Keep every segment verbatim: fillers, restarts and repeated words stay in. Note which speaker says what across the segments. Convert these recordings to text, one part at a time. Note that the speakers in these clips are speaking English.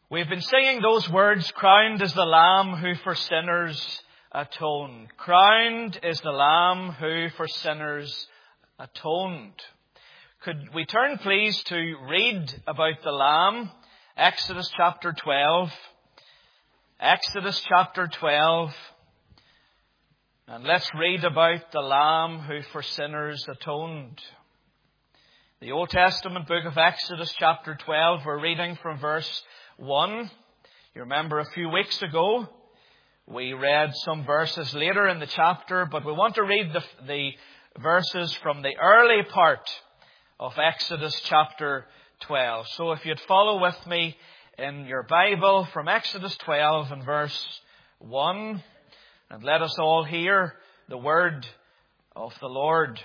Speaker 1: We've been singing those words, crowned is the Lamb who for sinners atoned. Crowned is the Lamb who for sinners atoned. Could we turn please to read about the Lamb? Exodus chapter twelve. Exodus chapter twelve. And let's read about the Lamb who for sinners atoned. The Old Testament book of Exodus chapter twelve, we're reading from verse one. You remember a few weeks ago, we read some verses later in the chapter, but we want to read the, the verses from the early part of Exodus chapter twelve. So if you'd follow with me in your Bible from Exodus twelve and verse one, and let us all hear the word of the Lord.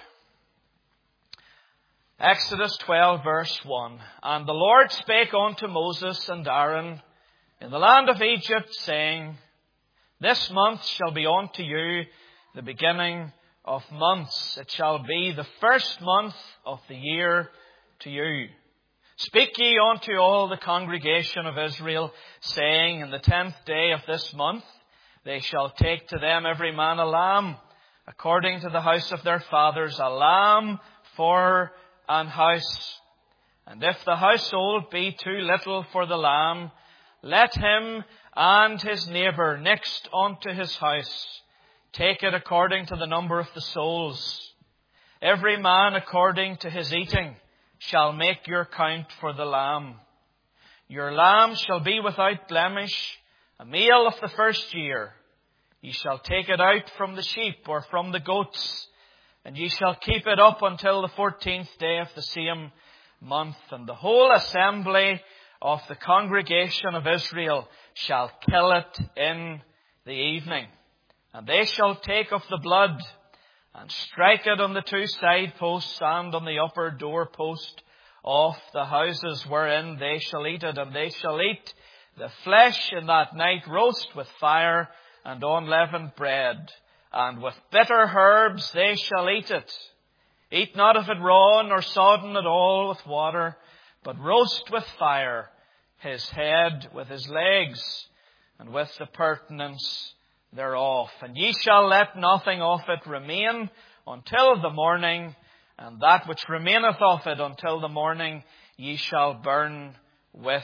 Speaker 1: Exodus twelve verse one. And the Lord spake unto Moses and Aaron in the land of Egypt, saying, This month shall be unto you the beginning of months. It shall be the first month of the year to you. Speak ye unto all the congregation of Israel, saying, In the tenth day of this month they shall take to them every man a lamb, according to the house of their fathers, a lamb for an house. And if the household be too little for the lamb, let him and his neighbour next unto his house take it according to the number of the souls. Every man according to his eating shall make your count for the lamb. Your lamb shall be without blemish, a male of the first year. Ye shall take it out from the sheep or from the goats, and ye shall keep it up until the fourteenth day of the same month. And the whole assembly of the congregation of Israel shall kill it in the evening. And they shall take of the blood and strike it on the two side posts and on the upper door post of the houses wherein they shall eat it. And they shall eat the flesh in that night roast with fire and unleavened bread. And with bitter herbs they shall eat it. Eat not of it raw, nor sodden at all with water, but roast with fire his head with his legs, and with the purtenance thereof. And ye shall let nothing of it remain until the morning, and that which remaineth of it until the morning ye shall burn with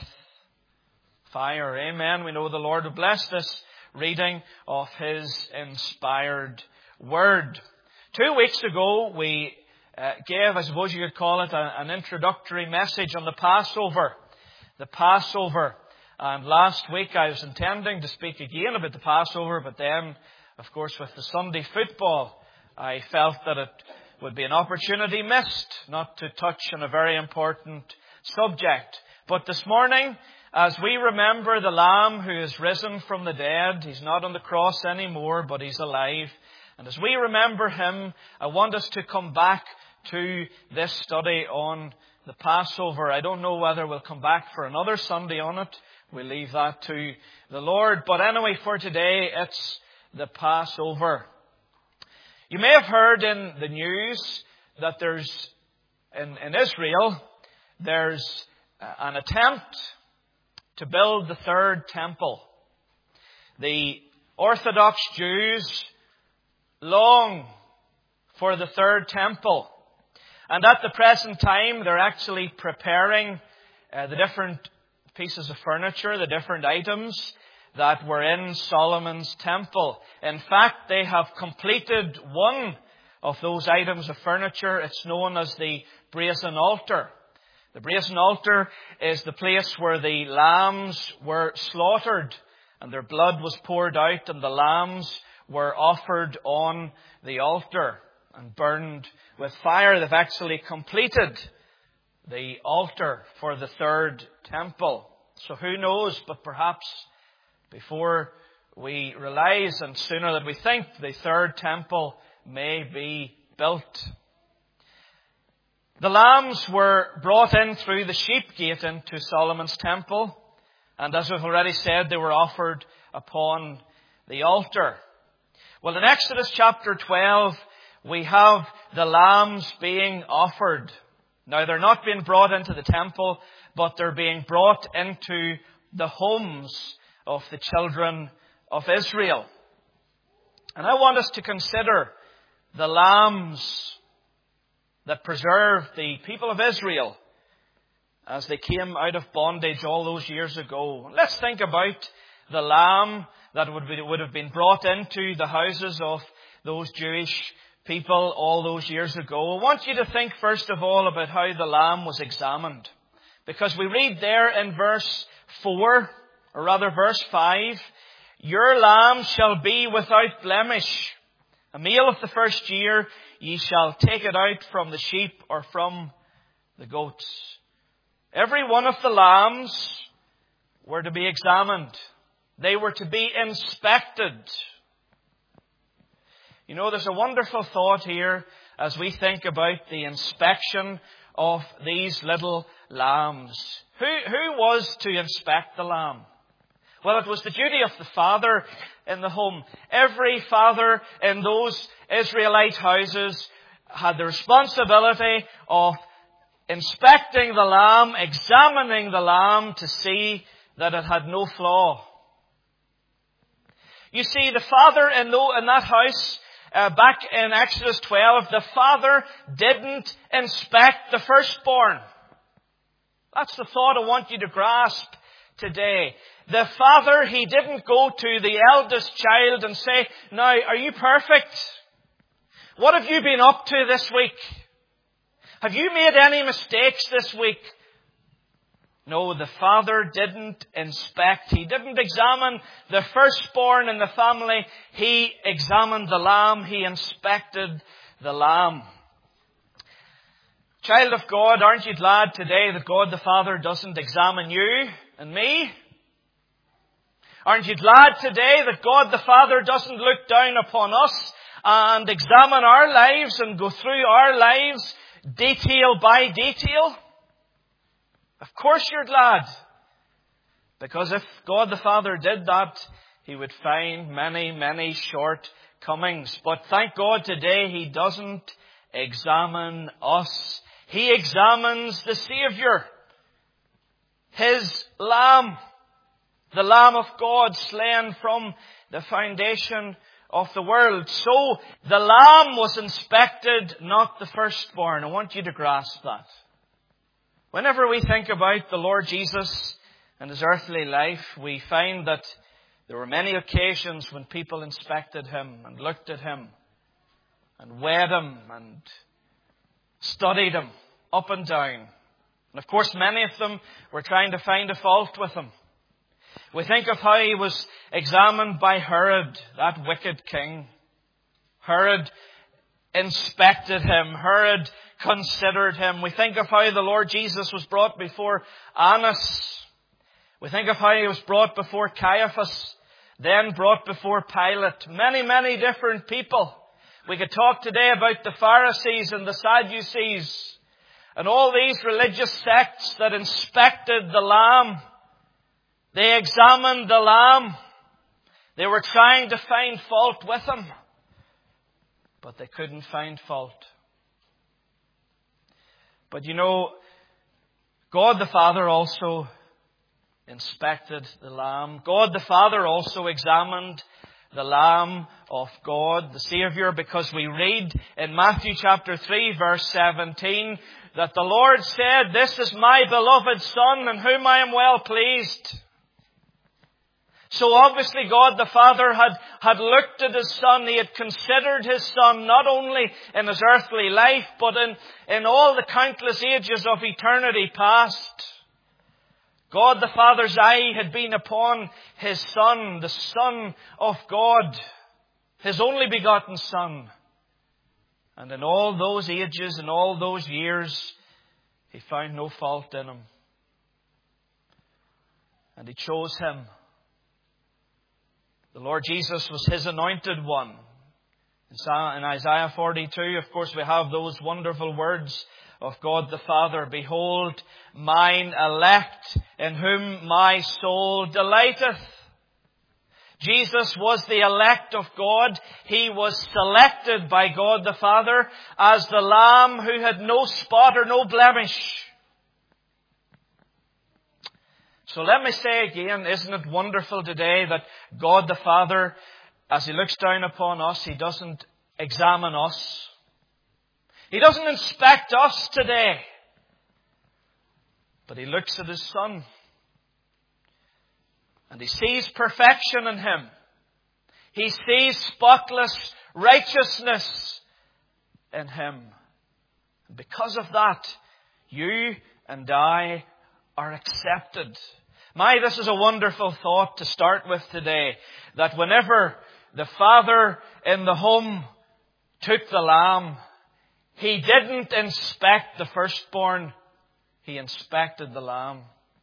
Speaker 1: fire. Amen. We know the Lord will bless this reading of His inspired word. Two weeks ago we uh, gave, I suppose you could call it, a, an introductory message on the Passover. The Passover. And last week I was intending to speak again about the Passover, but then, of course, with the Sunday football, I felt that it would be an opportunity missed not to touch on a very important subject. But this morning, as we remember the Lamb who is risen from the dead, He's not on the cross anymore, but He's alive. And as we remember Him, I want us to come back to this study on the Passover. I don't know whether we'll come back for another Sunday on it. We'll leave that to the Lord. But anyway, for today, it's the Passover. You may have heard in the news that there's, in, in Israel, there's an attempt to build the third temple. The Orthodox Jews long for the third temple. And at the present time, they're actually preparing uh, the different pieces of furniture, the different items that were in Solomon's temple. In fact, they have completed one of those items of furniture. It's known as the brazen altar. The brazen altar is the place where the lambs were slaughtered and their blood was poured out, and the lambs were offered on the altar and burned with fire. They've actually completed the altar for the third temple. So who knows, but perhaps before we realize and sooner than we think, the third temple may be built. The lambs were brought in through the sheep gate into Solomon's temple, and as we've already said, they were offered upon the altar. Well, in Exodus chapter twelve, we have the lambs being offered. Now, they're not being brought into the temple, but they're being brought into the homes of the children of Israel. And I want us to consider the lambs that preserved the people of Israel as they came out of bondage all those years ago. Let's think about the lamb that would, be, would have been brought into the houses of those Jewish people all those years ago. I want you to think first of all about how the lamb was examined. Because we read there in verse four, or rather verse five, "Your lamb shall be without blemish. A male of the first year, ye shall take it out from the sheep or from the goats." Every one of the lambs were to be examined. They were to be inspected. You know, there's a wonderful thought here as we think about the inspection of these little lambs. Who, who was to inspect the lamb? Well, it was the duty of the father in the home. Every father in those Israelite houses had the responsibility of inspecting the lamb, examining the lamb to see that it had no flaw. You see, the father in that house, uh, back in Exodus twelve, the father didn't inspect the firstborn. That's the thought I want you to grasp today. The father, he didn't go to the eldest child and say, "Now, are you perfect? What have you been up to this week? Have you made any mistakes this week?" No, the father didn't inspect. He didn't examine the firstborn in the family. He examined the lamb. He inspected the lamb. Child of God, aren't you glad today that God the Father doesn't examine you and me? Aren't you glad today that God the Father doesn't look down upon us and examine our lives and go through our lives detail by detail? Of course you're glad. Because if God the Father did that, He would find many, many shortcomings. But thank God today He doesn't examine us. He examines the Savior, His Lamb, the Lamb of God slain from the foundation of the world. So the Lamb was inspected, not the firstborn. I want you to grasp that. Whenever we think about the Lord Jesus and His earthly life, we find that there were many occasions when people inspected Him and looked at Him and weighed Him and studied Him up and down. And of course, many of them were trying to find a fault with Him. We think of how He was examined by Herod, that wicked king. Herod inspected Him. Herod considered Him. We think of how the Lord Jesus was brought before Annas. We think of how He was brought before Caiaphas, then brought before Pilate. Many, many different people. We could talk today about the Pharisees and the Sadducees and all these religious sects that inspected the Lamb. They examined the Lamb. They were trying to find fault with Him, but they couldn't find fault. But you know, God the Father also inspected the Lamb. God the Father also examined the Lamb of God, the Savior, because we read in Matthew chapter three, verse seventeen, that the Lord said, "This is my beloved Son, in whom I am well pleased." So obviously God the Father had, had looked at His Son. He had considered His Son not only in His earthly life, but in, in all the countless ages of eternity past. God the Father's eye had been upon His Son, the Son of God, His only begotten Son. And in all those ages and all those years, He found no fault in Him. And He chose Him. The Lord Jesus was His anointed one. In Isaiah forty-two, of course, we have those wonderful words of God the Father. "Behold, mine elect, in whom my soul delighteth." Jesus was the elect of God. He was selected by God the Father as the Lamb who had no spot or no blemish. So let me say again, isn't it wonderful today that God the Father, as He looks down upon us, He doesn't examine us. He doesn't inspect us today. But He looks at His Son. And He sees perfection in Him. He sees spotless righteousness in Him. And because of that, you and I are accepted. My, this is a wonderful thought to start with today. That whenever the father in the home took the lamb, he didn't inspect the firstborn. He inspected the lamb.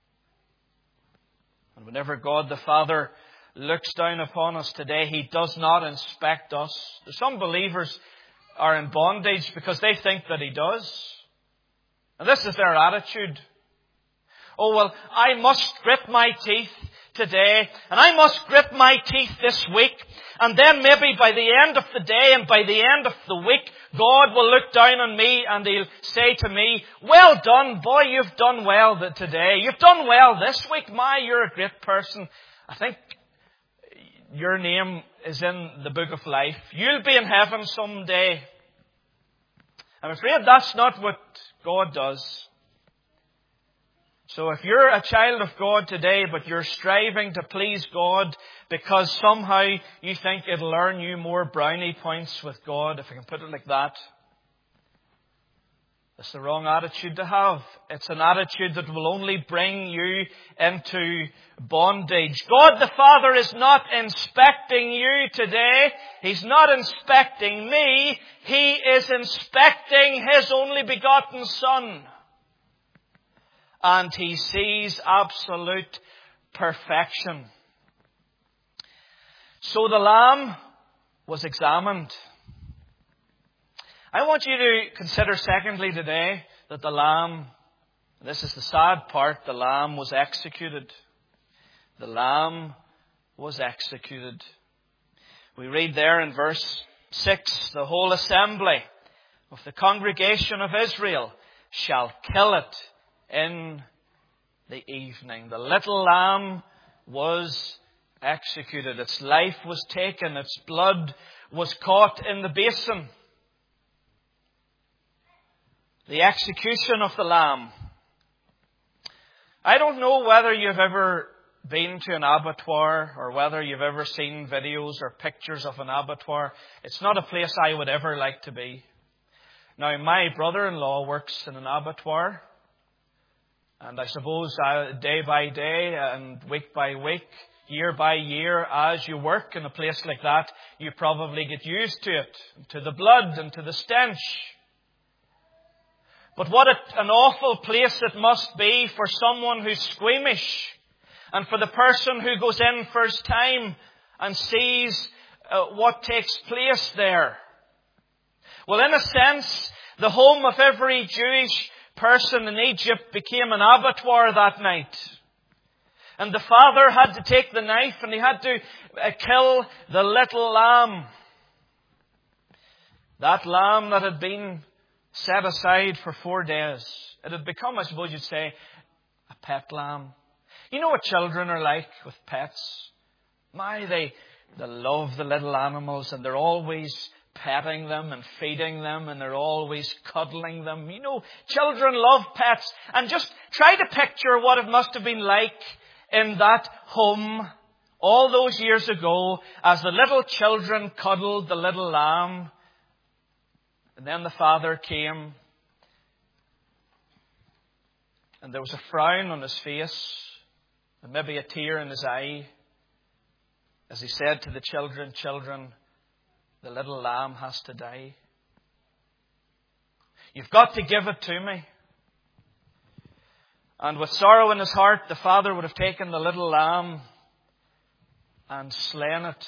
Speaker 1: And whenever God the Father looks down upon us today, He does not inspect us. Some believers are in bondage because they think that He does. And this is their attitude. Oh, well, I must grit my teeth today, and I must grit my teeth this week, and then maybe by the end of the day and by the end of the week, God will look down on me and He'll say to me, well done, boy, you've done well today. You've done well this week. My, you're a great person. I think your name is in the book of life. You'll be in heaven someday. I'm afraid that's not what God does. So if you're a child of God today, but you're striving to please God because somehow you think it'll earn you more brownie points with God, if I can put it like that, that's the wrong attitude to have. It's an attitude that will only bring you into bondage. God the Father is not inspecting you today. He's not inspecting me. He is inspecting His only begotten Son. And He sees absolute perfection. So the lamb was examined. I want you to consider secondly today that the lamb, this is the sad part, the lamb was executed. The lamb was executed. We read there in verse six, the whole assembly of the congregation of Israel shall kill it in the evening. The little lamb was executed. Its life was taken. Its blood was caught in the basin. The execution of the lamb. I don't know whether you've ever been to an abattoir or whether you've ever seen videos or pictures of an abattoir. It's not a place I would ever like to be. Now, my brother-in-law works in an abattoir. And I suppose uh, day by day and week by week, year by year, as you work in a place like that, you probably get used to it, to the blood and to the stench. But what a, an awful place it must be for someone who's squeamish and for the person who goes in first time and sees uh, what takes place there. Well, in a sense, the home of every Jewish person in Egypt became an abattoir that night. And the father had to take the knife and he had to uh, kill the little lamb. That lamb that had been set aside for four days. It had become, I suppose you'd say, a pet lamb. You know what children are like with pets? My, they, they love the little animals and they're always petting them and feeding them and they're always cuddling them. You know, children love pets. And just try to picture what it must have been like in that home all those years ago as the little children cuddled the little lamb. And then the father came and there was a frown on his face and maybe a tear in his eye as he said to the children, children, the little lamb has to die. You've got to give it to me. And with sorrow in his heart, the father would have taken the little lamb and slain it.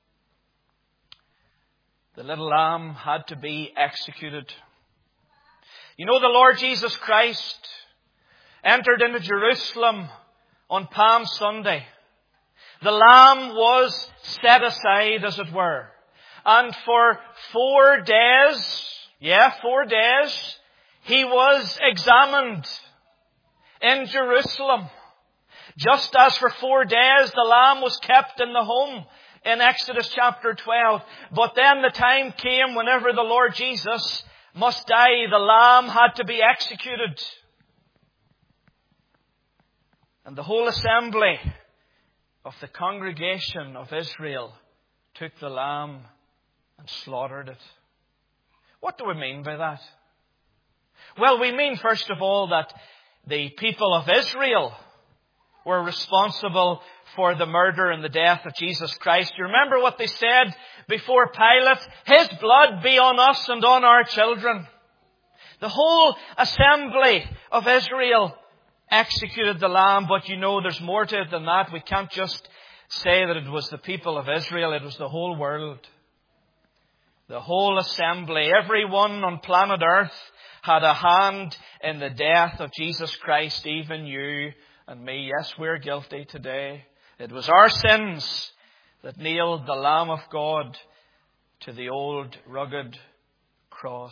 Speaker 1: The little lamb had to be executed. You know, the Lord Jesus Christ entered into Jerusalem on Palm Sunday. The lamb was set aside, as it were. And for four days, yeah, four days, he was examined in Jerusalem. Just as for four days the lamb was kept in the home in Exodus chapter twelve. But then the time came whenever the Lord Jesus must die, the lamb had to be executed. And the whole assembly of the congregation of Israel took the lamb and slaughtered it. What do we mean by that? Well, we mean first of all that the people of Israel were responsible for the murder and the death of Jesus Christ. You remember what they said before Pilate? His blood be on us and on our children. The whole assembly of Israel executed the lamb, but you know there's more to it than that. We can't just say that it was the people of Israel, it was the whole world. The whole assembly, everyone on planet Earth had a hand in the death of Jesus Christ, even you and me. Yes, we're guilty today. It was our sins that nailed the Lamb of God to the old rugged cross.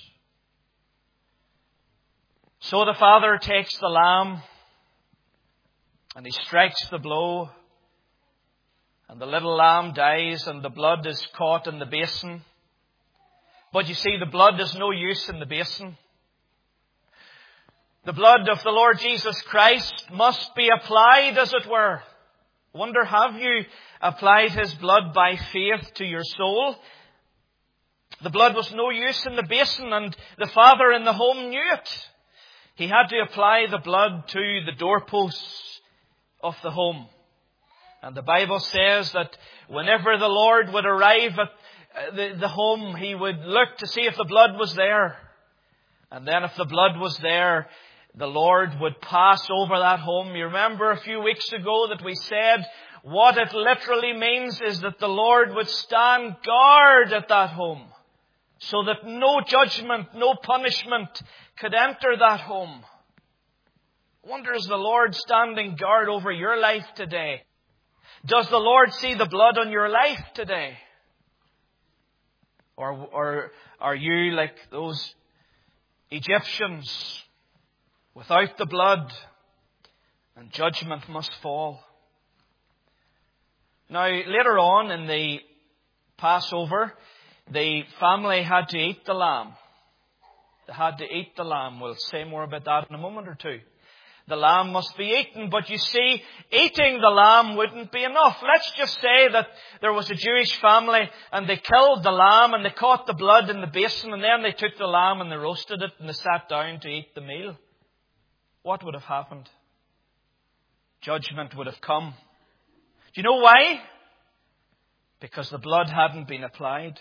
Speaker 1: So the Father takes the lamb and he strikes the blow, and the little lamb dies and the blood is caught in the basin. But you see, the blood is no use in the basin. The blood of the Lord Jesus Christ must be applied, as it were. I wonder, have you applied His blood by faith to your soul? The blood was no use in the basin, and the Father in the home knew it. He had to apply the blood to the doorposts of the home. And the Bible says that whenever the Lord would arrive at the, the home, He would look to see if the blood was there. And then if the blood was there, the Lord would pass over that home. You remember a few weeks ago that we said what it literally means is that the Lord would stand guard at that home, so that no judgment, no punishment could enter that home. I wonder, is the Lord standing guard over your life today? Does the Lord see the blood on your life today? Or, or are you like those Egyptians without the blood, and judgment must fall? Now, later on in the Passover, the family had to eat the lamb. They had to eat the lamb. We'll say more about that in a moment or two. The lamb must be eaten. But you see, eating the lamb wouldn't be enough. Let's just say that there was a Jewish family and they killed the lamb and they caught the blood in the basin, and then they took the lamb and they roasted it and they sat down to eat the meal. What would have happened? Judgment would have come. Do you know why? Because the blood hadn't been applied.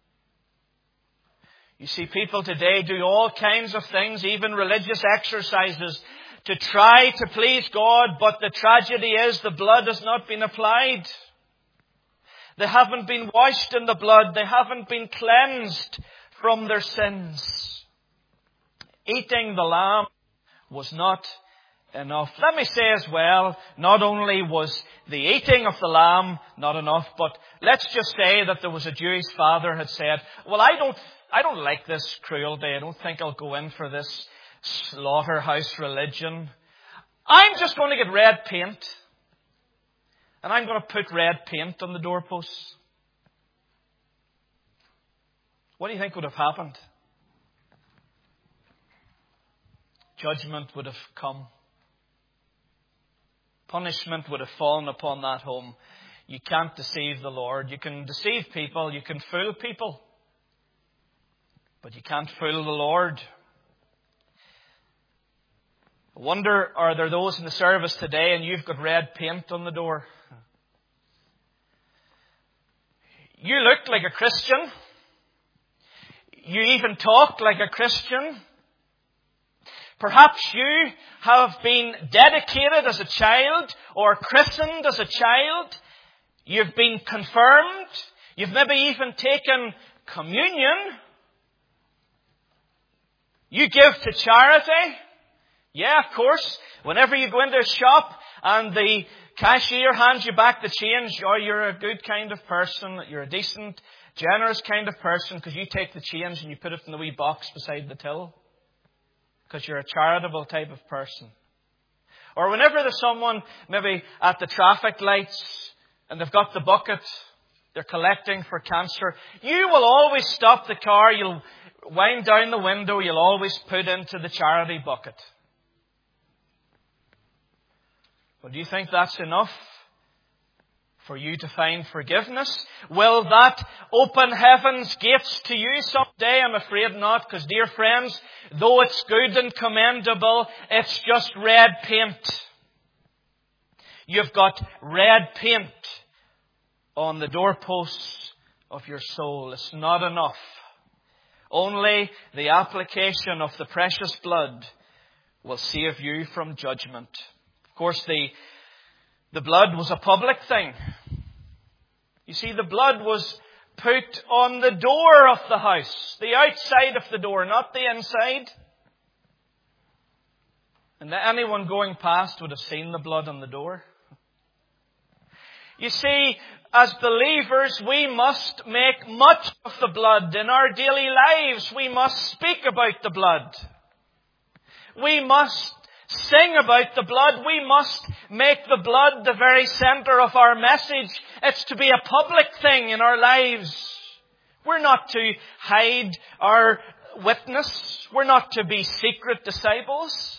Speaker 1: You see, people today do all kinds of things, even religious exercises, to try to please God, but the tragedy is the blood has not been applied. They haven't been washed in the blood. They haven't been cleansed from their sins. Eating the lamb was not enough. Let me say as well, not only was the eating of the lamb not enough, but let's just say that there was a Jewish father had said, well, I don't, I don't like this cruelty. I don't think I'll go in for this slaughterhouse religion. I'm just going to get red paint, and I'm going to put red paint on the doorposts. What do you think would have happened? Judgment would have come. Punishment would have fallen upon that home. You can't deceive the Lord. You can deceive people. You can fool people. But you can't fool the Lord. I wonder, are there those in the service today and you've got red paint on the door? You look like a Christian. You even talk like a Christian. Perhaps you have been dedicated as a child or christened as a child. You've been confirmed. You've maybe even taken communion. You give to charity. Yeah, of course. Whenever you go into a shop and the cashier hands you back the change, oh, you're a good kind of person. You're a decent, generous kind of person because you take the change and you put it in the wee box beside the till. Because you're a charitable type of person. Or whenever there's someone maybe at the traffic lights and they've got the bucket, they're collecting for cancer, you will always stop the car, you'll wind down the window, you'll always put into the charity bucket. But do you think that's enough for you to find forgiveness? Will that open heaven's gates to you someday? I'm afraid not, because dear friends, though it's good and commendable, it's just red paint. You've got red paint on the doorposts of your soul. It's not enough. Only the application of the precious blood will save you from judgment. Of course, the, the blood was a public thing. You see, the blood was put on the door of the house, the outside of the door, not the inside. And anyone going past would have seen the blood on the door. You see, as believers, we must make much of the blood in our daily lives. We must speak about the blood. We must sing about the blood. We must make the blood the very center of our message. It's to be a public thing in our lives. We're not to hide our witness. We're not to be secret disciples.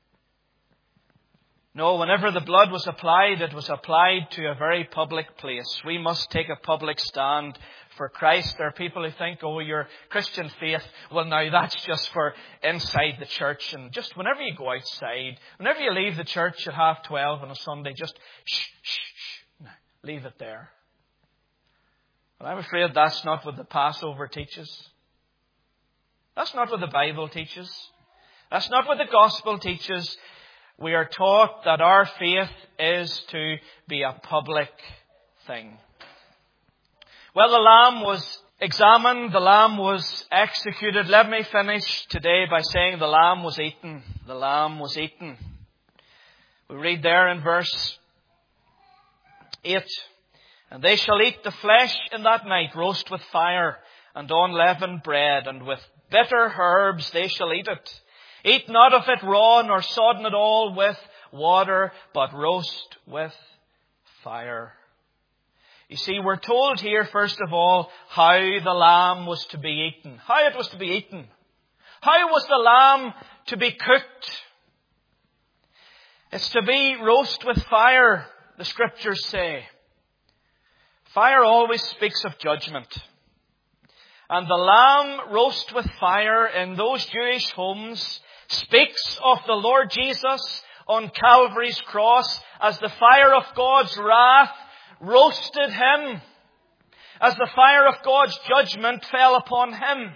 Speaker 1: No, whenever the blood was applied, it was applied to a very public place. We must take a public stand for Christ. There are people who think, oh, your Christian faith, well, now that's just for inside the church. And just whenever you go outside, whenever you leave the church at half twelve on a Sunday, just shh, shh, shh, no, leave it there. Well, I'm afraid that's not what the Passover teaches. That's not what the Bible teaches. That's not what the gospel teaches. We are taught that our faith is to be a public thing. Well, the lamb was examined. The lamb was executed. Let me finish today by saying the lamb was eaten. The lamb was eaten. We read there in verse eight. And they shall eat the flesh in that night, roast with fire and unleavened bread, and with bitter herbs they shall eat it. Eat not of it raw, nor sodden at all with water, but roast with fire. You see, we're told here, first of all, how the lamb was to be eaten. How it was to be eaten. How was the lamb to be cooked? It's to be roast with fire, the Scriptures say. Fire always speaks of judgment. And the lamb roast with fire in those Jewish homes speaks of the Lord Jesus on Calvary's cross as the fire of God's wrath roasted him, as the fire of God's judgment fell upon him.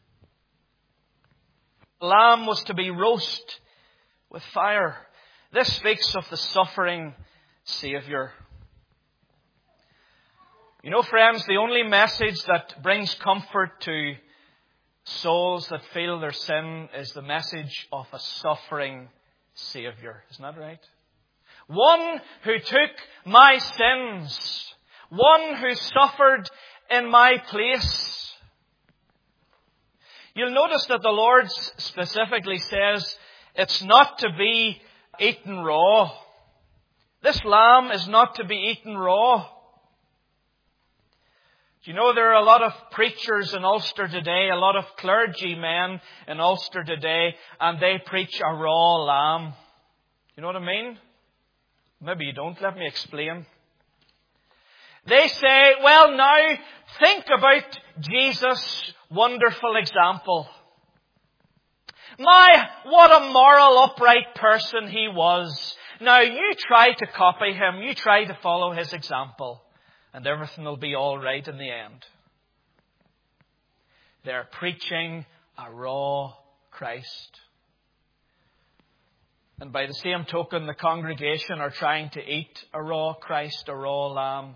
Speaker 1: The lamb was to be roast with fire. This speaks of the suffering Saviour. You know, friends, the only message that brings comfort to souls that feel their sin is the message of a suffering Saviour. Isn't that right? One who took my sins. One who suffered in my place. You'll notice that the Lord specifically says it's not to be eaten raw. This lamb is not to be eaten raw. Do you know there are a lot of preachers in Ulster today, a lot of clergymen in Ulster today, and they preach a raw lamb. You know what I mean? Maybe you don't. Let me explain. They say, well now, think about Jesus' wonderful example. My, what a moral, upright person he was. Now you try to copy him. You try to follow his example. And everything will be all right in the end. They're preaching a raw Christ. And by the same token, the congregation are trying to eat a raw Christ, a raw lamb.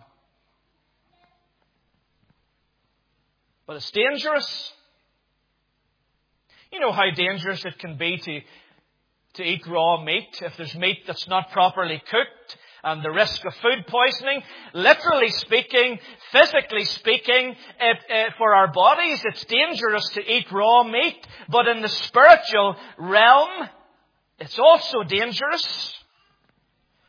Speaker 1: But it's dangerous. You know how dangerous it can be to, to eat raw meat if there's meat that's not properly cooked. And the risk of food poisoning, literally speaking, physically speaking, it, it, for our bodies, it's dangerous to eat raw meat. But in the spiritual realm, it's also dangerous.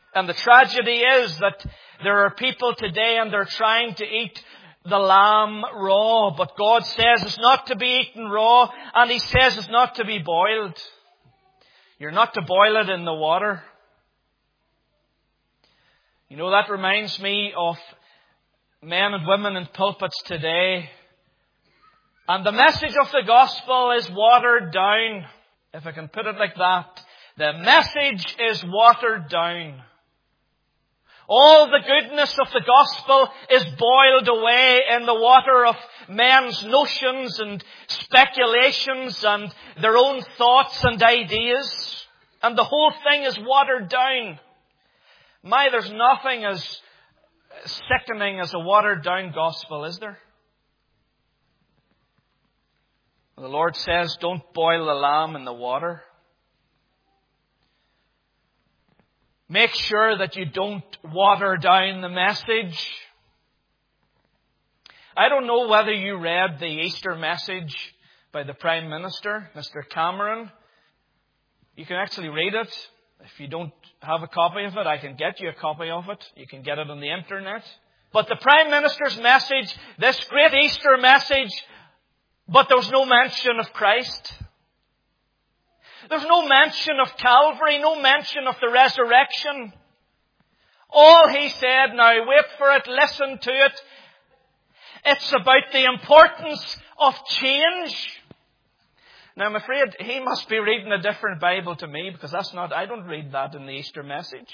Speaker 1: And the tragedy is that there are people today and they're trying to eat the lamb raw. But God says it's not to be eaten raw, and He says it's not to be boiled. You're not to boil it in the water. You know, that reminds me of men and women in pulpits today. And the message of the gospel is watered down, if I can put it like that. The message is watered down. All the goodness of the gospel is boiled away in the water of men's notions and speculations and their own thoughts and ideas. And the whole thing is watered down. My, there's nothing as sickening as a watered down gospel, is there? The Lord says, don't boil the lamb in the water. Make sure that you don't water down the message. I don't know whether you read the Easter message by the Prime Minister, Mister Cameron. You can actually read it. If you don't have a copy of it, I can get you a copy of it. You can get it on the internet. But the Prime Minister's message, this great Easter message, but there was no mention of Christ. There's no mention of Calvary, no mention of the resurrection. All he said, now wait for it, listen to it. It's about the importance of change. Now I'm afraid he must be reading a different Bible to me, because that's not, I don't read that in the Easter message.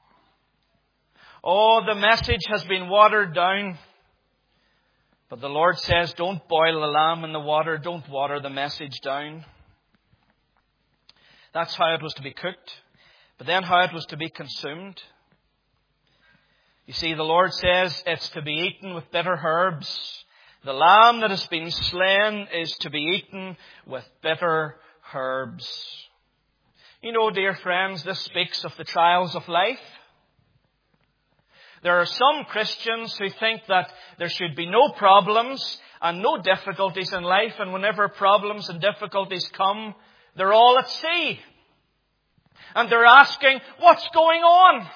Speaker 1: Oh, the message has been watered down. But the Lord says, don't boil the lamb in the water, don't water the message down. That's how it was to be cooked. But then how it was to be consumed. You see, the Lord says it's to be eaten with bitter herbs. The lamb that has been slain is to be eaten with bitter herbs. You know, dear friends, this speaks of the trials of life. There are some Christians who think that there should be no problems and no difficulties in life, and whenever problems and difficulties come, they're all at sea. And they're asking, what's going on?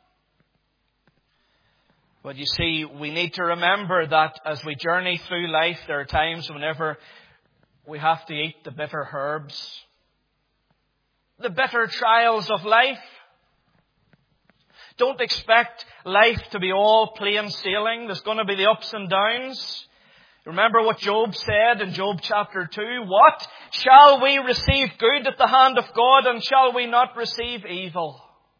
Speaker 1: But you see, we need to remember that as we journey through life, there are times whenever we have to eat the bitter herbs. The bitter trials of life. Don't expect life to be all plain sailing. There's going to be the ups and downs. Remember what Job said in Job chapter two. What? Shall we receive good at the hand of God, and shall we not receive evil?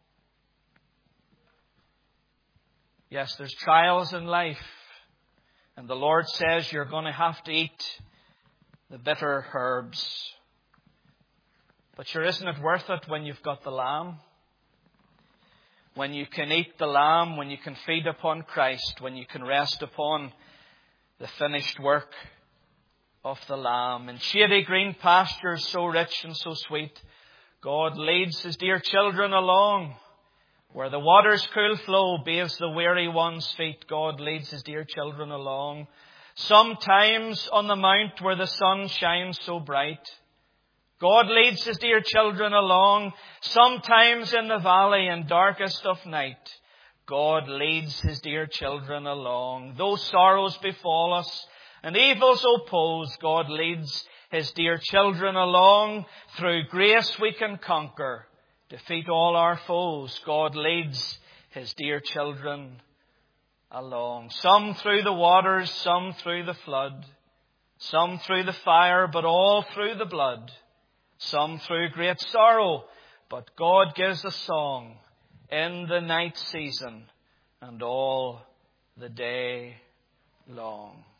Speaker 1: Yes, there's trials in life. And the Lord says you're going to have to eat the bitter herbs. But sure, isn't it worth it when you've got the lamb? When you can eat the lamb, when you can feed upon Christ, when you can rest upon the finished work of the lamb. In shady green pastures so rich and so sweet, God leads His dear children along. Where the water's cool flow bathes the weary one's feet, God leads His dear children along. Sometimes on the mount where the sun shines so bright, God leads His dear children along. Sometimes in the valley and darkest of night, God leads His dear children along. Though sorrows befall us and evils oppose, God leads His dear children along. Through grace we can conquer, defeat all our foes. God leads His dear children along. Some through the waters, some through the flood, some through the fire, but all through the blood. Some through great sorrow, but God gives a song in the night season and all the day long.